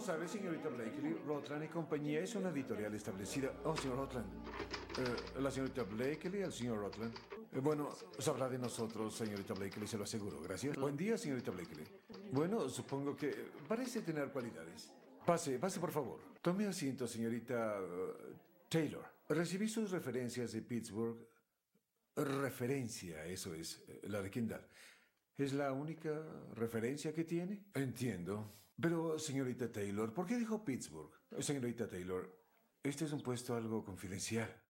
sabe, señorita Blakely, Rutland y compañía es una editorial establecida. Oh, señor Rutland. La señorita Blakely, el señor Rutland. Bueno, sabrá de nosotros, señorita Blakely, se lo aseguro. Gracias. Buen día, señorita Blakely. Bueno, supongo que parece tener cualidades. Pase, por favor. Tome asiento, señorita Taylor. Recibí sus referencias de Pittsburgh. Referencia, eso es, la de Kendall. ¿Es la única referencia que tiene? Entiendo. Pero, señorita Taylor, ¿por qué dijo Pittsburgh? Señorita Taylor, este es un puesto algo confidencial.